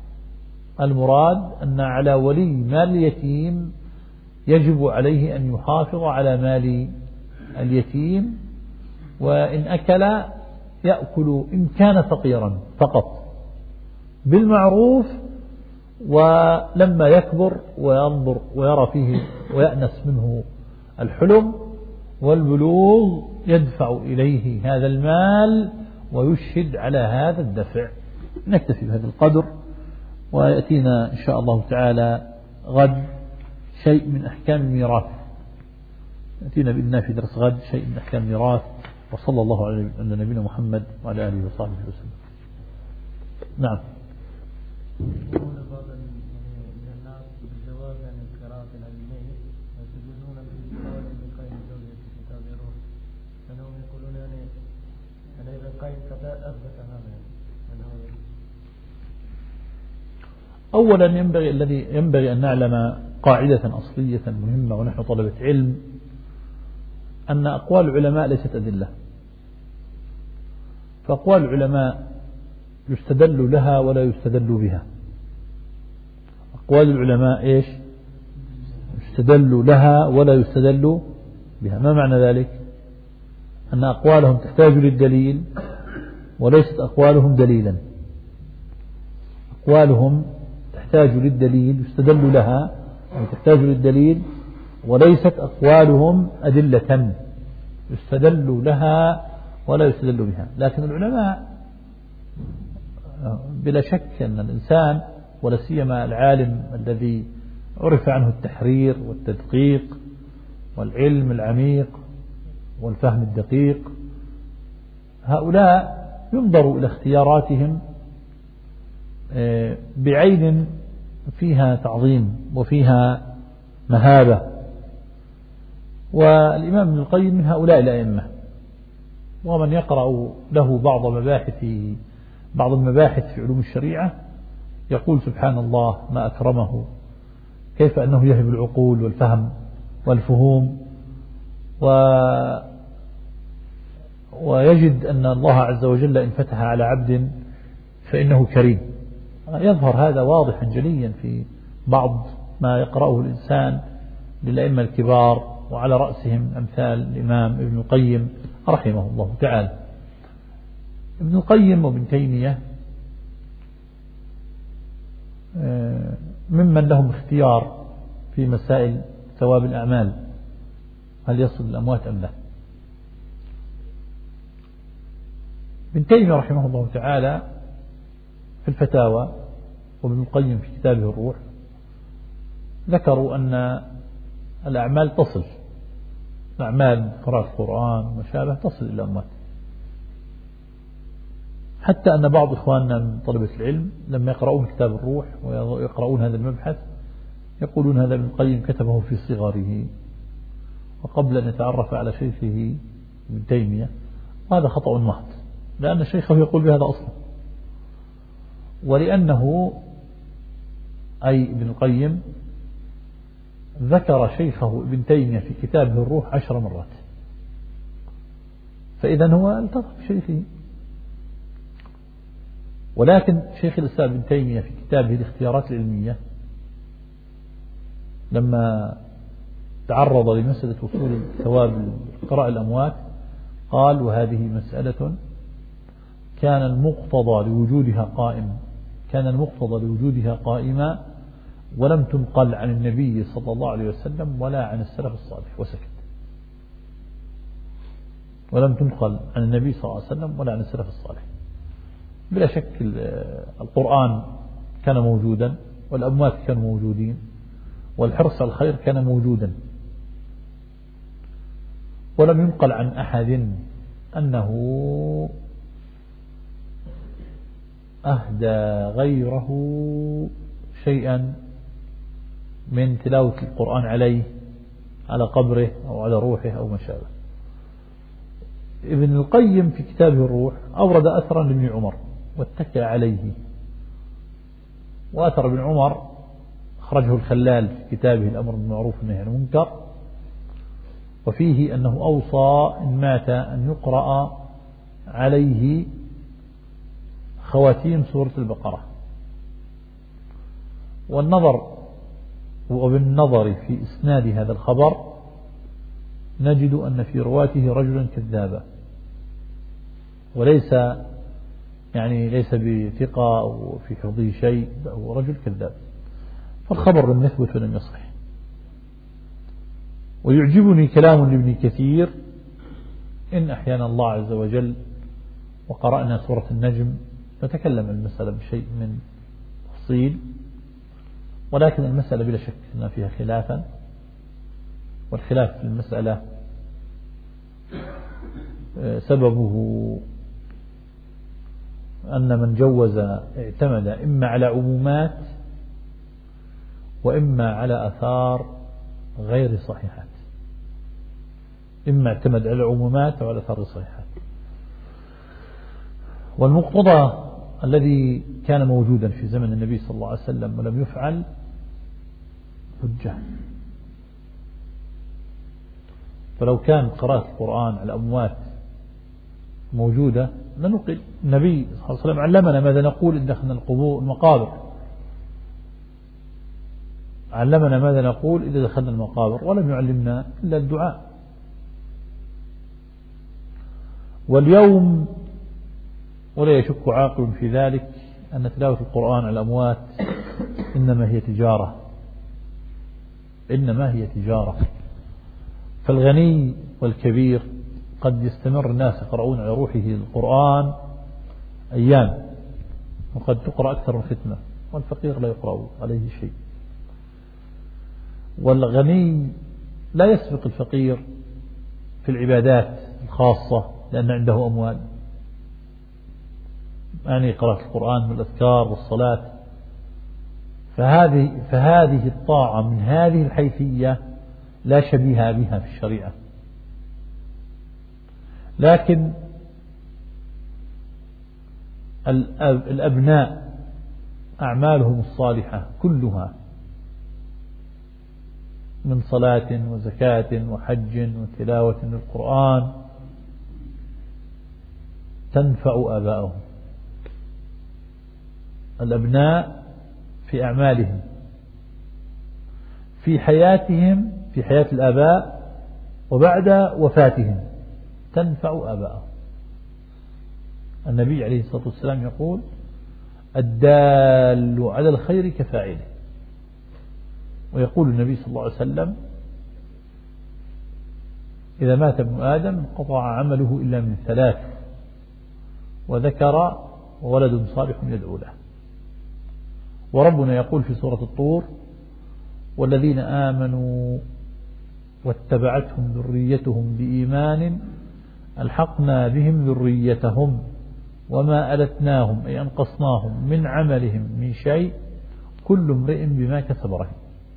أن على ولي مال اليتيم يجب عليه أن يحافظ على مال اليتيم، وإن أكل يأكل إن كان فقيرا فقط بالمعروف، ولما يكبر وينظر ويرى فيه ويأنس منه الحلم والبلوغ يدفع إليه هذا المال ويشهد على هذا الدفع. نكتفي بهذا القدر، ويأتينا إن شاء الله تعالى غد شيء من أحكام الميراث. يأتينا بإذن في درس غد شيء من أحكام الميراث. وصلى الله على نبينا محمد وعلى آله وصحبه وسلم. نعم. أولا ينبغي أن نعلم قاعدة أصلية مهمة ونحن طلبة علم، أن أقوال العلماء ليست أدلة، فأقوال العلماء يستدل لها ولا يستدل بها. أقوال العلماء إيش؟ يستدل لها ولا يستدل بها. ما معنى ذلك؟ أن أقوالهم تحتاج للدليل وليست أقوالهم دليلا. أقوالهم تحتاج للدليل يستدل لها وتحتاج للدليل، وليست أقوالهم أدلة يستدل لها ولا يستدل بها. لكن العلماء بلا شك أن الإنسان ولا سيما العالم الذي عرف عنه التحرير والتدقيق والعلم العميق والفهم الدقيق، هؤلاء ينظر إلى اختياراتهم بعين فيها تعظيم وفيها مهابة. والإمام ابن القيم من هؤلاء الأئمة، ومن يقرأ له بعض المباحث في علوم الشريعة يقول سبحان الله ما أكرمه، كيف أنه يهب العقول والفهم والفهوم، ويجد أن الله عز وجل إن فتح على عبد فإنه كريم. يظهر هذا واضحا جليا في بعض ما يقرأه الإنسان للأئمة الكبار، وعلى رأسهم أمثال الإمام ابن القيم رحمه الله تعالى. ابن القيم وابن تيمية ممن لهم اختيار في مسائل ثواب الأعمال، هل يصل الأموات أم لا. ابن تيمية رحمه الله تعالى في الفتاوى وابن القيم في كتابه الروح ذكروا أن الأعمال تصل، أعمال قراءة القرآن ومشابه تصل إلى الأموات، حتى أن بعض إخواننا من طلبة العلم لما يقرؤون كتاب الروح ويقرؤون هذا المبحث يقولون هذا ابن القيم كتبه في صغره وقبل أن يتعرف على شيخه ابن تيمية، وهذا خطأ محض، لأن شيخه يقول بهذا أصلا، ولأنه أي ابن القيم ذكر شيخه ابن تيمية في كتابه الروح 10 مرات، فإذا هو التقى بشيخه. ولكن شيخ الإسلام ابن تيمية في كتابه الاختيارات العلمية لما تعرض لمسألة وصول ثواب قراء الأموات قال وهذه مسألة كان المقتضى لوجودها قائمة ولم تنقل عن النبي صلى الله عليه وسلم ولا عن السلف الصالح، وسكت. ولم تنقل عن النبي صلى الله عليه وسلم ولا عن السلف الصالح. بلا شك القرآن كان موجودا، والأموات كانوا موجودين، والحرص على الخير كان موجودا، ولم ينقل عن أحد أنه أهدى غيره شيئا من تلاوة القرآن عليه على قبره أو على روحه أو ما شابه. ابن القيم في كتابه الروح أورد أثرا لابن عمر واتكى عليه، وأثر ابن عمر أخرجه الخلال في كتابه الأمر بالمعروف والنهي عن المنكر، وفيه أنه أوصى إن مات أن يقرأ عليه خواتيم سورة البقرة. وبالنظر في إسناد هذا الخبر نجد أن في رواته رجلا كذابا، وليس بثقة أو في حفظه شيء، هو رجل كذاب، فالخبر لم يثبت ولم يصح. ويعجبني كلام لابن كثير إن أحيانا الله عز وجل وقرأنا سورة النجم نتكلم عن المسألة بشيء من تفصيل، ولكن المسألة بلا شك أن فيها خلافا، والخلاف في المسألة سببه أن من جوز اعتمد إما على عمومات وإما على آثار غير صحيحات، إما اعتمد على عمومات أو على آثار صحيحات. والمقتضى الذي كان موجودا في زمن النبي صلى الله عليه وسلم ولم يفعل حجة. فلو كان قراءة القرآن على الأموات موجودة لنقل. النبي صلى الله عليه وسلم علمنا ماذا نقول إن دخلنا القبور المقابر، علمنا ماذا نقول إذا دخلنا المقابر، ولم يعلمنا إلا الدعاء. واليوم ولا يشك عاقل في ذلك أن تلاوة القرآن على الأموات إنما هي تجارة، إنما هي تجارة. فالغني والكبير قد يستمر الناس يقرؤون على روحه القرآن أيام، وقد تقرأ أكثر من ختمة، والفقير لا يقرأ عليه شيء. والغني لا يسبق الفقير في العبادات الخاصة لأن عنده أموال، يعني قراءة القرآن والأذكار والصلاة. فهذه الطاعة من هذه الحيثية لا شبيه بها في الشريعة. لكن الأبناء أعمالهم الصالحة كلها من صلاة وزكاة وحج وتلاوة للقرآن تنفع آباءهم. الأبناء في أعمالهم في حياتهم، في حياة الآباء وبعد وفاتهم تنفع آباءهم. النبي عليه الصلاة والسلام يقول: الدال على الخير كفاعله. ويقول النبي صلى الله عليه وسلم: إذا مات ابن آدم قطع عمله إلا من ثلاث: وذكر وولد صالح يدعو له. وربنا يقول في سورة الطور: والذين آمنوا واتبعتهم ذريتهم بإيمان ألحقنا بهم ذريتهم وما ألتناهم أي أنقصناهم من عملهم من شيء كل امرئ بما كسب رهين.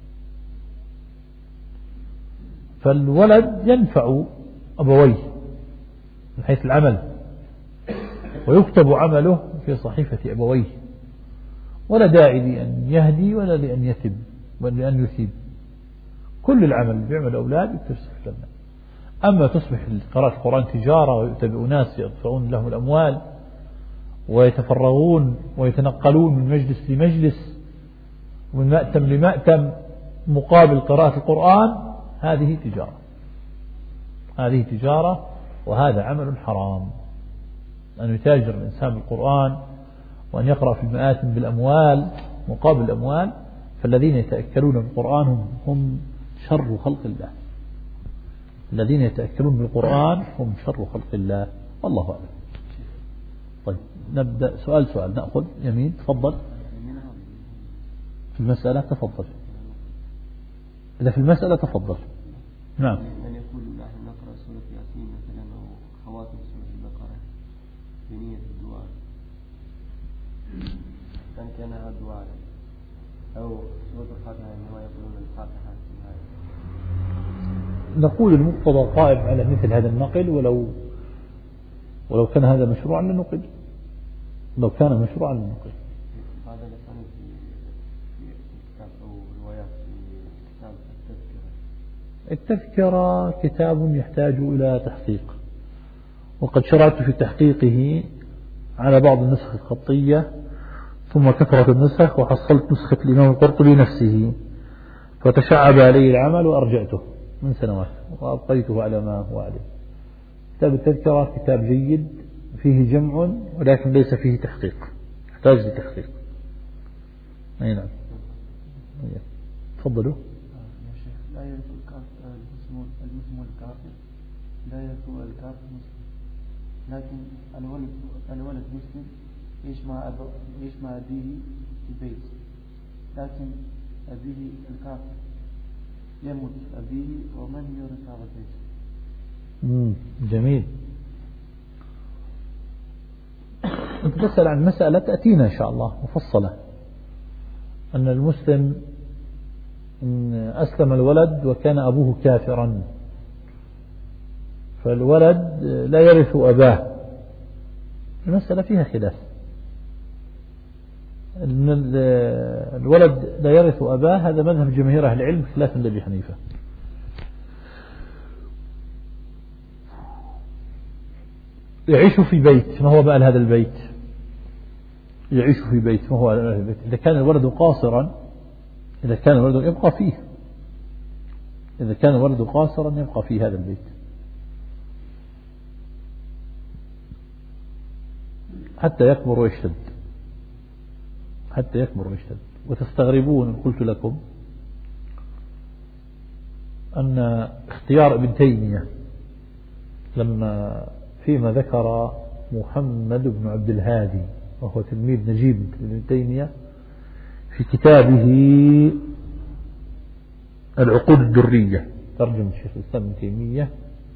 فالولد ينفع أبويه من حيث العمل، ويكتب عمله في صحيفة أبويه، ولا داعي لأن يهدي ولا لأن يثب ولا لأن يثيب. كل العمل اللي بيعمل الأولاد يكتب في لنا. أما تصبح قراءة القرآن تجارة ويؤتى بأناس يدفعون لهم الأموال ويتفرغون ويتنقلون من مجلس لمجلس ومن مأتم لمأتم مقابل قراءة القرآن، هذه تجارة، هذه تجارة، وهذا عمل حرام. أن يتاجر الإنسان بالقرآن وأن يقرأ في المآتم بالأموال مقابل الأموال، فالذين يتأكلون بالقرآن هم شر خلق الله. الذين يتأكلون بالقرآن هم شر خلق الله، والله أعلم. طيب نبدأ سؤال نأخذ يمين. تفضل في المسألة، تفضل. إذا في المسألة تفضل. نعم. أن يقول نحن نقرأ سورة ياسين مثلا أو خواتم سورة البقرة بنية الدعاء، كانها دعاء، أو سورة الفاتحة إنما يقولون الفاتحة. نقول المقتضى قائم على مثل هذا النقل، ولو كان هذا مشروعا لنقل، لو كان مشروعا لنقل. هذا لسان في كتاب أو روايات في كتاب التذكرة كتاب يحتاج إلى تحقيق، وقد شرعت في تحقيقه على بعض النسخ الخطية، ثم كثرت النسخ وحصلت نسخة الإمام القرطبي نفسه، فتشعب علي العمل وأرجعته من سنوات وأبقيته على ما هو عليه. كتاب التذكرة كتاب جيد فيه جمع ولكن ليس فيه تحقيق، يحتاج لتحقيق. أي نعم. تفضلوا. يا شيخ، لا يرث المسلم والكافر، لا يرث الكافر مسلم، لكن الولد مسلم يعيش مع أبيه في البيت، لكن أبيه الكافر يموت أبيه، ومن يورث هذا البيت؟ جميل. أنت تسأل عن مسألة تأتينا إن شاء الله مفصلة، أن المسلم أسلم الولد وكان أبوه كافرا، فالولد لا يرث أباه، المسألة فيها خلاف. الولد لا يرث أباه، هذا مذهب جماهير أهل العلم خلافا لأبي حنيفة. يعيش في بيت، ما هو بقى هذا البيت؟ يعيش في بيت، ما هو هذا البيت؟ إذا كان الولد قاصرا، إذا كان الولد يبقى فيه، إذا كان الولد قاصرا يبقى في هذا البيت حتى يكبر ويشتد، حتى يكبر ويشتد. وتستغربون قلت لكم أن اختيار ابن تيمية لما فيما ذكر محمد بن عبد الهادي وهو تلميذ نجيب ابن تيمية في كتابه العقود الدرية ترجم الشيخ الإسلام ابن تيمية،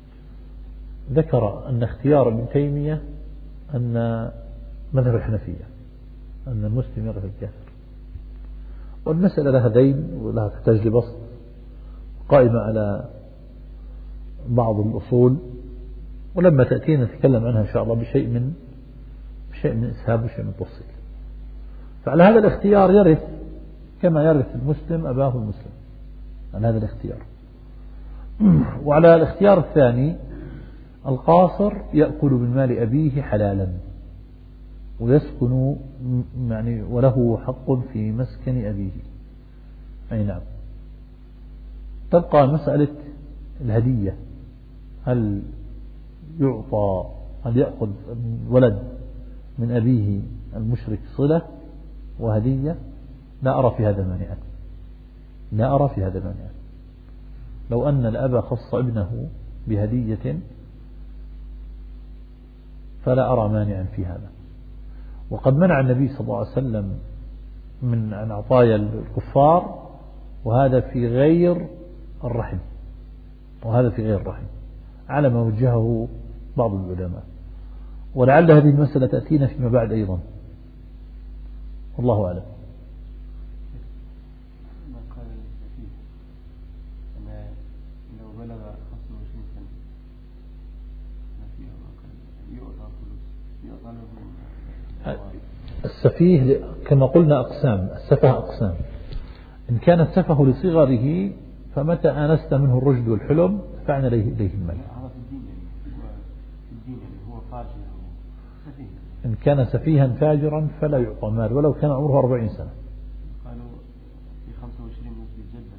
ذكر أن اختيار ابن تيمية أن مذهب الحنفية أن المسلم يرث الكافر. والمسألة لها ذيل ولها تحتاج لبسط، قائمة على بعض الأصول، ولما تأتينا نتكلم عنها إن شاء الله بشيء من إسهاب وشيء من تفصيل. فعلى هذا الاختيار يرث كما يرث المسلم أباه المسلم، على هذا الاختيار. وعلى الاختيار الثاني القاصر يأكل من مال أبيه حلالا ويسكن يعني وله حق في مسكن أبيه. أي نعم. تبقى مسألة الهدية، هل يأخذ الولد من أبيه المشرك صلة وهدية؟ لا أرى في هذا مانعا، لا أرى في هذا مانعا. لو أن الأب خص ابنه بهدية فلا أرى مانعا في هذا. وقد منع النبي صلى الله عليه وسلم من عن عطايا الكفار، وهذا في غير الرحم، وهذا في غير الرحم على ما وجهه بعض العلماء. ولعل هذه المسألة تأتينا فيما بعد أيضا، والله أعلم. ما قال السفيه أن لو بلغ 25 سنة يعطى فلوس، يعطى له. السفيه كما قلنا أقسام، السفه أقسام. إن كان السفه لصغره فمتى آنست منه الرشد والحلم فعنا إليه المال. إن كان سفيها فاجرا فلا يعطى مال ولو كان عمره 40 سنة. قالوا في 25 جلدة.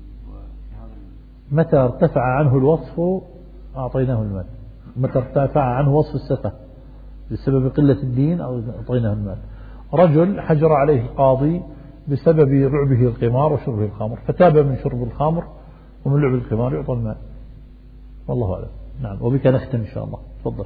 متى ارتفع عنه الوصف أعطيناه المال، متى ارتفع عنه وصف السفه بسبب قلة الدين أو أعطيناه المال. رجل حجر عليه القاضي بسبب لعبه القمار وشربه الخمر، فتاب من شرب الخمر ومن لعب القمار يعطى المال، والله أعلم. نعم. وبك نختم إن شاء الله. تفضل.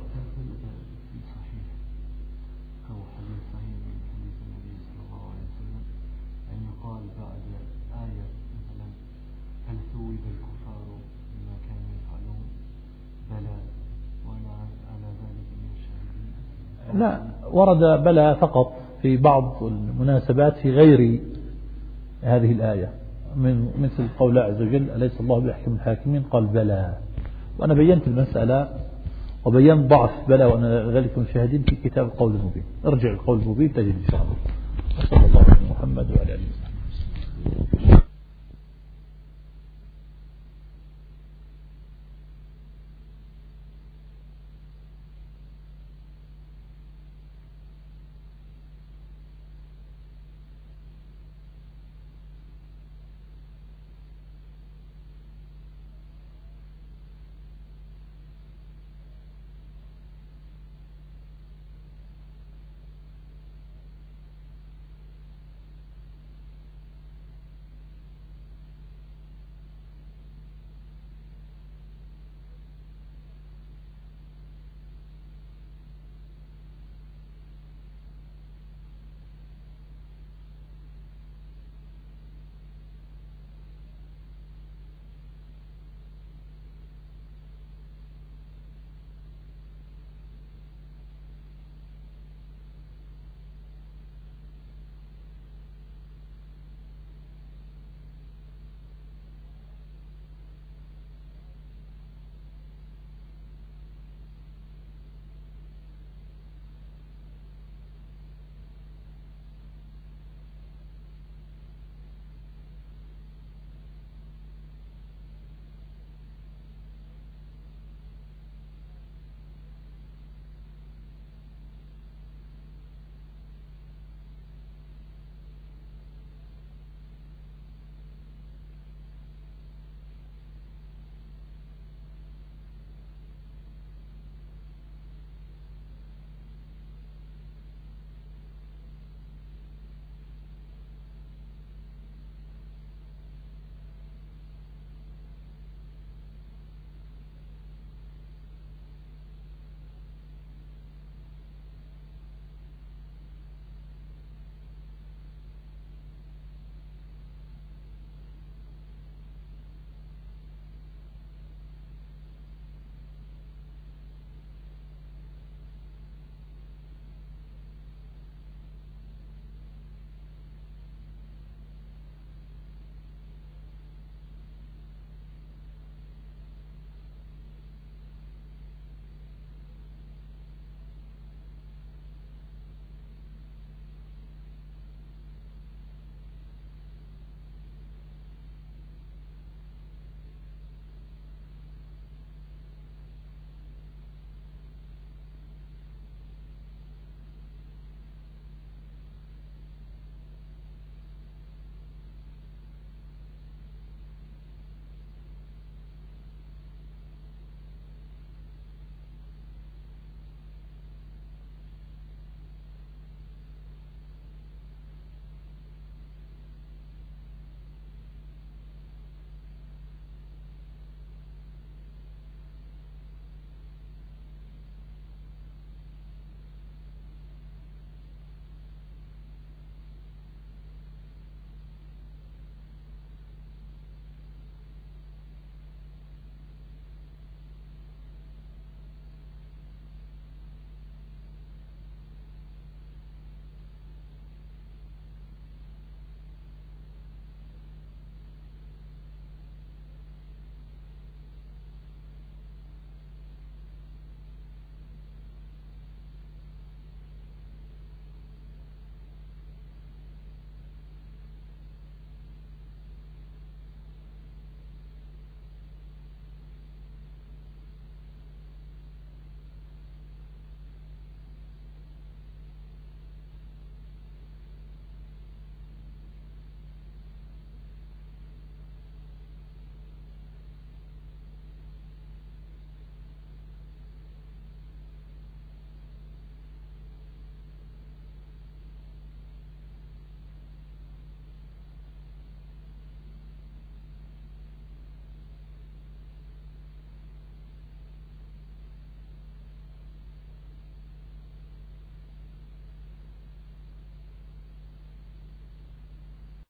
لا، ورد بلى فقط في بعض المناسبات في غير هذه الآية، من مثل قول الله عز وجل أليس الله بأحكم الحاكمين، قال بلى. وأنا بينت المسألة وبينت ضعف بلى وأنا ذلك من شاهدين في كتاب القول المبين. ارجع القول المبين تجد إن شاء الله. وصلى الله على محمد وعلى آله وسلم.